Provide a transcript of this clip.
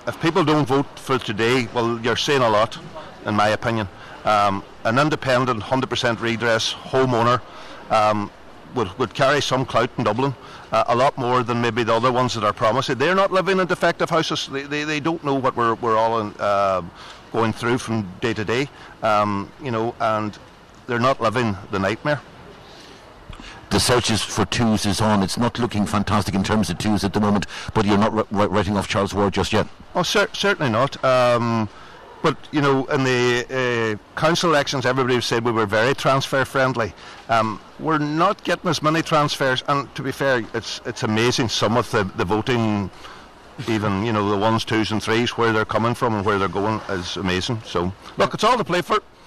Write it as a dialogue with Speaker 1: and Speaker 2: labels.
Speaker 1: if people don't vote for today, well, you're saying a lot, in my opinion. An independent, 100% redress homeowner would carry some clout in Dublin, a lot more than maybe the other ones that are promising. They're not living in defective houses. They don't know what we're all going through from day to day, and they're not living the nightmare.
Speaker 2: The searches for twos is on. It's not looking fantastic in terms of twos at the moment, but you're not writing off Charles Ward just yet.
Speaker 1: Oh, certainly not. But, in the council elections, everybody said we were very transfer friendly. We're not getting as many transfers, and to be fair, it's amazing some of the voting, even, the ones, twos and threes, where they're coming from and where they're going is amazing. So, look, it's all to play for.